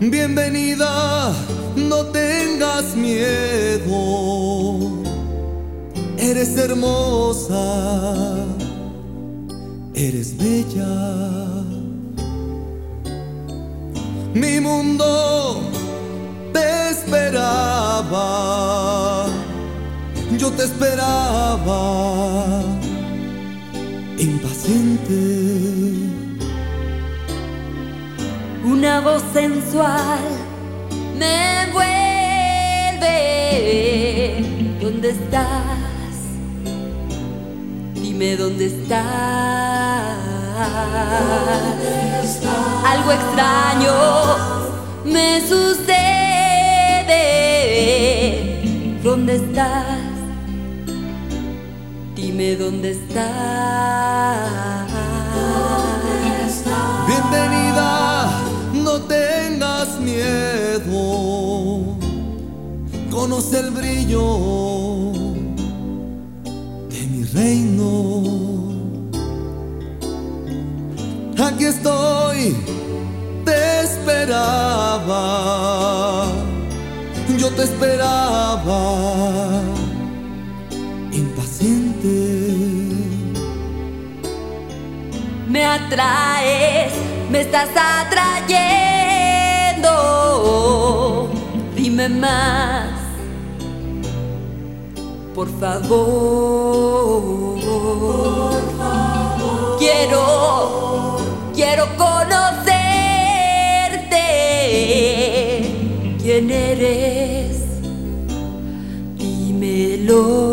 Bienvenida, no tengas miedo. Eres hermosa, eres bella. Mi mundo te esperaba, yo te esperaba, impaciente. Una voz sensual me envuelve. ¿Dónde estás? Dime dónde estás. Algo extraño me sucede. ¿Dónde estás? Dime dónde estás. Bienvenida, no tengas miedo. Conoce el brillo de mi reino. Aquí estoy, te esperaba, yo te esperaba, impaciente. Me atraes, me estás atrayendo. Dime más, por favor. Quiero conocerte. ¿Quién eres? Dímelo.